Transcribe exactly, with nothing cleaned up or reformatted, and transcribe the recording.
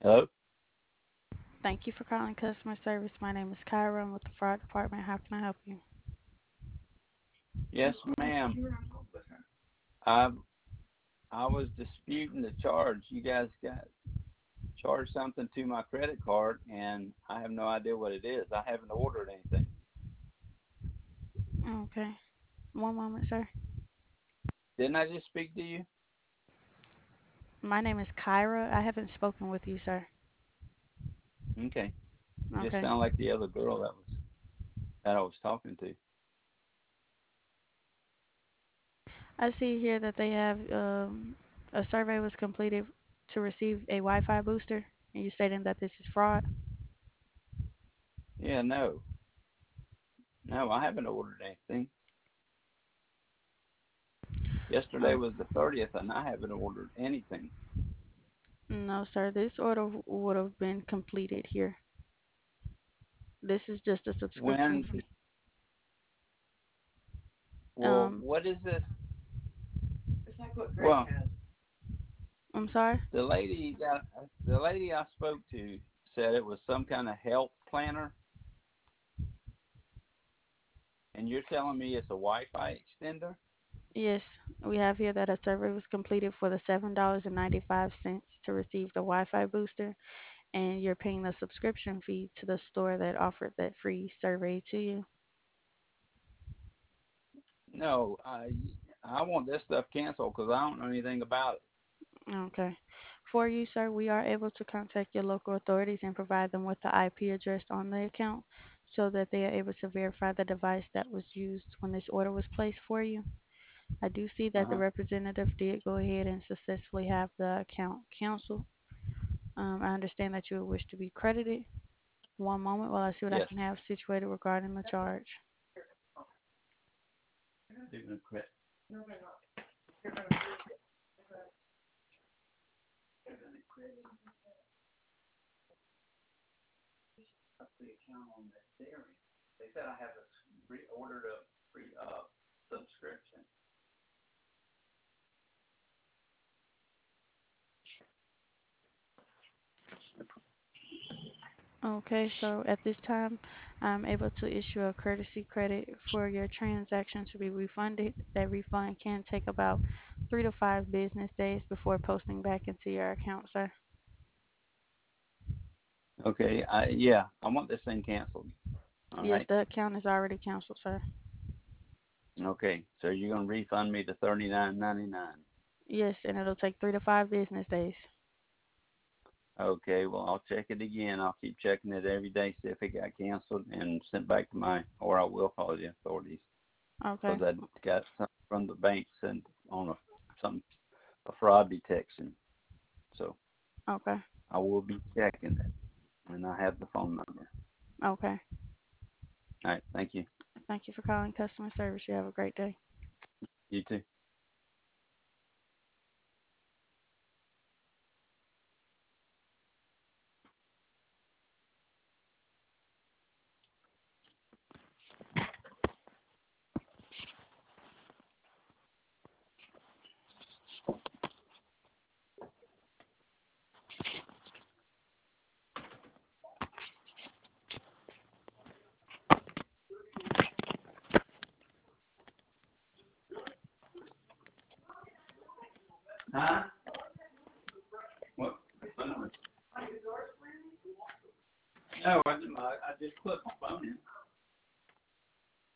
Hello? Thank you for calling customer service. My name is Kyra. I'm with the fraud department. How can I help you? Yes, ma'am. I I was disputing the charge. You guys got charged something to my credit card, and I have no idea what it is. I haven't ordered anything. Okay. One moment, sir. Didn't I just speak to you? My name is Kyra. I haven't spoken with you, sir. Okay. You just Okay. sound like the other girl that was that I was talking to. I see here that they have um, a survey was completed to receive a Wi-Fi booster, and you stating that this is fraud. Yeah, no. No, I haven't ordered anything. Yesterday Uh, was the thirtieth, and I haven't ordered anything. no, sir. This order would have been completed here. This is just a subscription When, fee. well, Um, what is this? Well, I'm sorry. the lady that the lady I spoke to said it was some kind of health planner, and you're telling me it's a Wi-Fi extender? Yes, we have here that a survey was completed for the seven dollars and ninety-five cents to receive the Wi-Fi booster, and you're paying the subscription fee to the store that offered that free survey to you. No, I I want this stuff canceled because I don't know anything about it. Okay. For you, sir, we are able to contact your local authorities and provide them with the I P address on the account so that they are able to verify the device that was used when this order was placed for you. I do see that the Uh-huh. representative did go ahead and successfully have the account canceled. Um, I understand that you would wish to be credited. One moment while I see what I Yes. can have situated regarding the charge. They're gonna quit. The account on that theory. They said I have a re-ordered a free uh subscription. Okay, so at this time, I'm able to issue a courtesy credit for your transaction to be refunded. That refund can take about three to five business days before posting back into your account, sir. Okay. I yeah. I want this thing canceled. All Yes, right. the account is already canceled, sir. Okay. So you're gonna refund me the thirty nine ninety nine. Yes, and it'll take three to five business days. Okay. Well, I'll check it again. I'll keep checking it every day, see if it got canceled and sent back to my, or I will call the authorities Okay, because I got something from the bank sent on a some a fraud detection. So okay, I will be checking it, and I have the phone number. okay. All right. Thank you. Thank you for calling customer service. You have a great day. You too. Huh? What? What number? No, I, I just put my phone in.